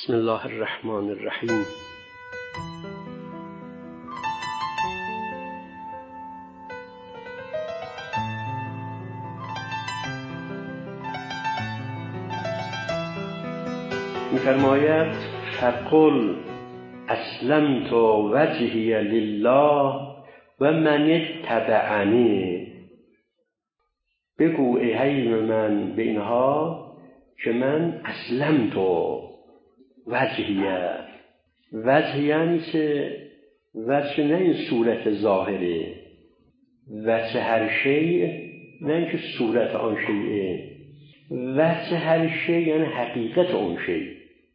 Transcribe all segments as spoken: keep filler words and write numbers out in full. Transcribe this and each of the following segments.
بسم الله الرحمن الرحیم. می‌فرماید فقل اسلمت وجهی لله و من اتبعنی. بگو ای حبیب من به اینها که من اسلمت وجهیه. وجه یعنی چه؟ وجه نه این صورت ظاهره، وجه هر شیء نه اینکه صورت آن شیءه، وجه هر شیء یعنی حقیقت اون شیء.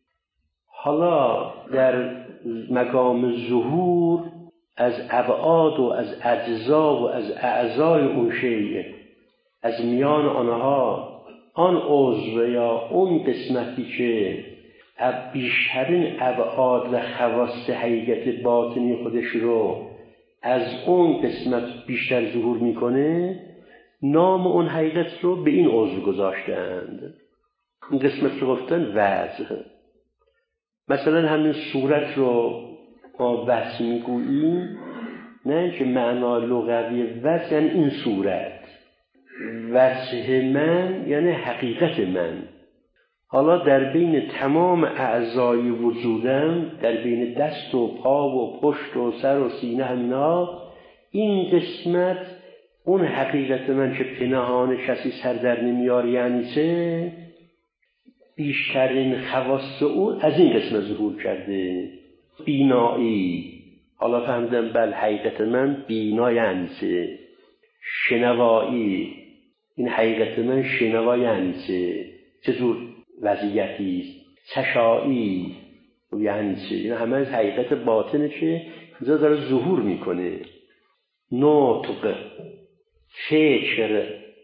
حالا در مقام ظهور از ابعاد و از اجزا و از اعضای اون شیء، از میان آنها آن عضو یا اون قسمتی که بیشترین ابعاد و خواص حقیقت باطنی خودش رو از اون قسمت بیشتر ظهور میکنه، نام اون حقیقت رو به این عضو گذاشتند. این قسمت رو گفتن وجه. مثلا همین صورت رو ما وجه میگوییم، نه که معنا لغوی وجه یعنی این صورت، وجه من یعنی حقیقت من. حالا در بین تمام اعضای وجودم، در بین دست و پا و پشت و سر و سینه همینا، این قسمت اون حقیقت من که پنهان کسی سر در نمیاره، یعنی چه؟ بیشترین خواص اون از این قسمت ظهور کرده. بینایی، حالا فهمیدم بل حقیقت من بینا یعنی چه؟ شنوایی، این حقیقت من شنوا یعنی چه؟ چطور وضعیتی است؟ چشایی یعنی چه؟ این همه از حقیقت باطنه که اینجا داره ظهور میکنه. نطق، فکر،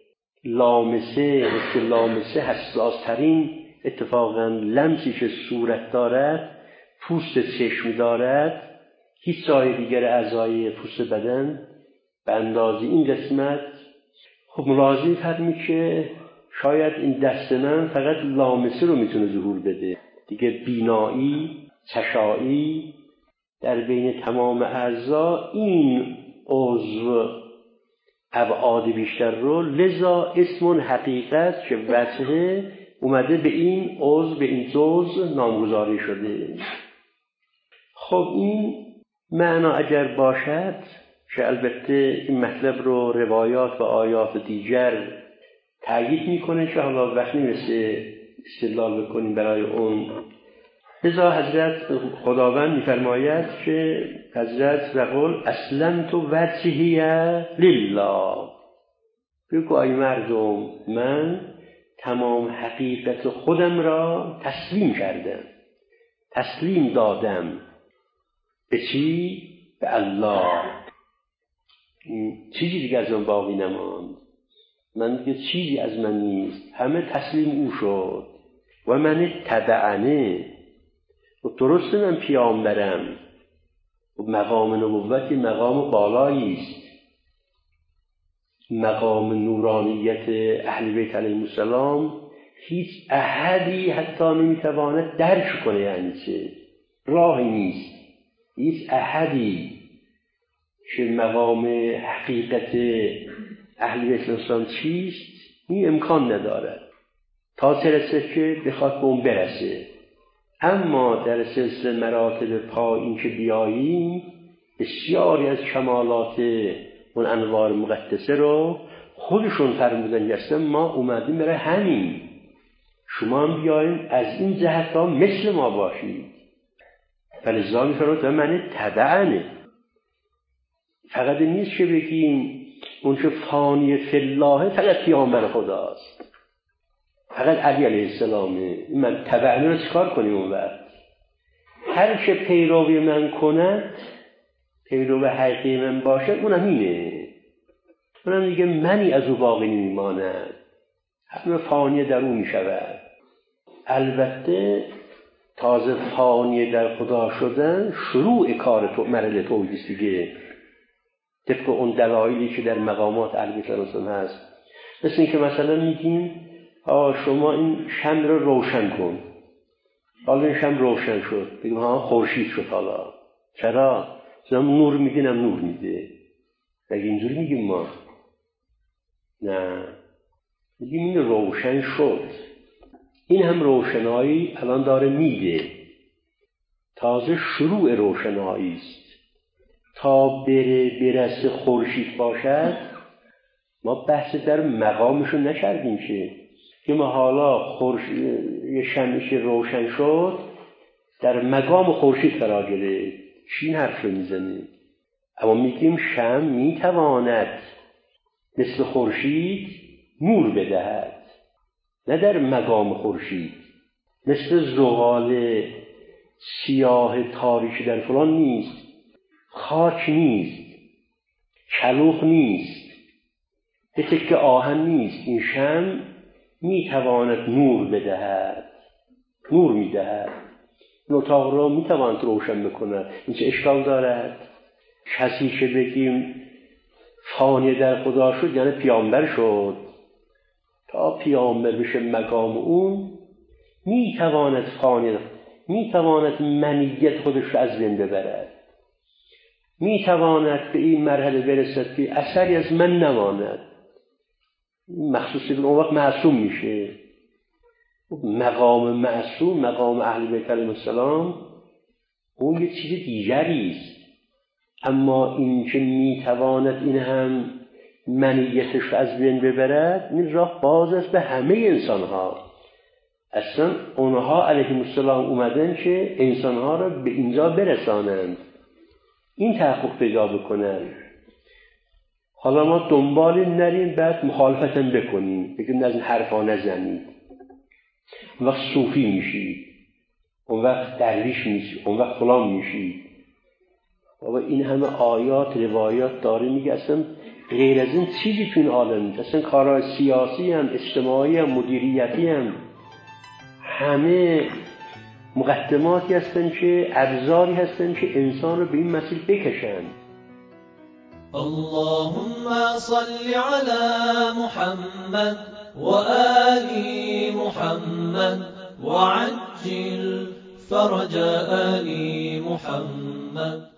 لامسه، حس لامسه حساسترین اتفاقا لمسی که صورت دارد پوست چشم دارد، هیچ جای دیگر اعضای پوست بدن به اندازه این قسمت. خب ملاحظه فرمی که شاید این دست من فقط لامسه رو میتونه ظهور بده دیگه. بینایی، چشایی، در بین تمام اعضا این عضو ابعاد بیشتر رو، لذا اسم حقیقت که وجهه اومده به این عضو، به این جزء نامگذاری شده. خب این معنا اگر باشد که البته این مطلب رو روایات و آیات دیگر تأیید میکنه که حالا وقت نیست استدلال بکنیم برای اون. لذا حضرت خداوند میفرماید که حضرت رقل اسلمت وجهی لله. بگو ای مردم من تمام حقیقت خودم را تسلیم کردم، تسلیم دادم. به چی؟ به الله. چیزی دیگه از من باقی نماند، من دیگه چیزی از من نیست، همه تسلیم او شد. و من اتبعنی، و درسته من پیامبرم، و مقام نبوتی مقام بالایی است، مقام نورانیت اهل بیت علیهم السلام هیچ احدی حتی نمیتواند درک کنه. یعنی چه؟ راهی نیست هیچ احدی که مقام حقیقت اهل بیت الاسلام چیست این امکان ندارد تا چرسه که بخواد به اون برسه. اما در سلسله مراتب پایین که بیاییم، بسیاری از کمالات اون انوار مقدسه رو خودشون فرمودن گستن ما اومدیم برای همین، شما هم بیاییم از این جهت ها مثل ما باشید. فلذا میفرماید من تبعنه. فقط نیست که بگیم اون که فانی فی الله فقط پیامبر خداست، فقط علی علیه السلامه. من تبعنه رو چکار کنیم اون وقت؟ هر که پیروی من کند، پیرو حقیقی من باشه، اونم اینه، اونم دیگه منی از او باقی نمیماند، همه فانی در او میشود. البته تازه فانی در خدا شدن شروع کار تو مرحله توحید دیگه، طبق اون دلایلی که در مقامات اهل بیت الاسلام هست. مثل این که مثلا میگیم آه شما این شمع رو روشن کن، حالا این شمع روشن شد، بگیم ها خورشید شد. حالا چرا؟ زمان نور میده، نم نور میده. مگه اینجوری میگیم ما؟ نه، میگیم این روشن شد. این هم روشنایی الان داره میده، تازه شروع روشنایی است. تا بره برسه خورشید باشد، ما بحث در مقامشو نکردیم که ما حالا خورشید یه شمعش روشن شد در مقام خورشید قرار گرفت. چی این حرف رو میزنیم؟ اما میگیم شمع میتواند مثل خورشید نور بدهد، نه در مقام خورشید. مثل زغال سیاه تاریک در فلان نیست، خاک نیست، کلوخ نیست، یه تکه آهن نیست. این شمع میتواند نور بدهد، نور میدهد. این اتاق را میتواند روشن بکند. این چه اشکال دارد؟ کسی که بگیم فانی در خدا شد یعنی پیامبر شد. تا پیامبر بشه مقام اون میتواند فانی، میتواند منیت خودش رو از بین ببرد، میتواند به این مرحله برسد که اثری از من نماند. مخصوصی اون وقت معصوم میشه. مقام معصوم، مقام اهل بیت علیهم السلام، اون یه چیز دیگری است. اما این که میتواند این هم منیتش رو از بین ببرد، این راه باز است به همه انسان ها. اصلا اونها علیهم السلام اومدن که انسان ها رو به اینجا برسانند، این تحقق پیدا بکنن. حالا ما دنبال نریم بعد مخالفتن بکنیم، بگیم از این حرفا نزنید. اون وقت صوفی میشید، اون وقت درویش میشید، اون وقت فلان میشید. بابا این همه آیات روایات داره میگه اصلا غیر از این چیزی تو این عالم نیست. اصلا کارهای سیاسی هم، اجتماعی هم، مدیریتی هم، همه مقدماتی هستن که ابزاری هستن که انسان رو به این مسیر بکشن. اللهم صل على محمد وآل محمد وعجل فرج آل محمد.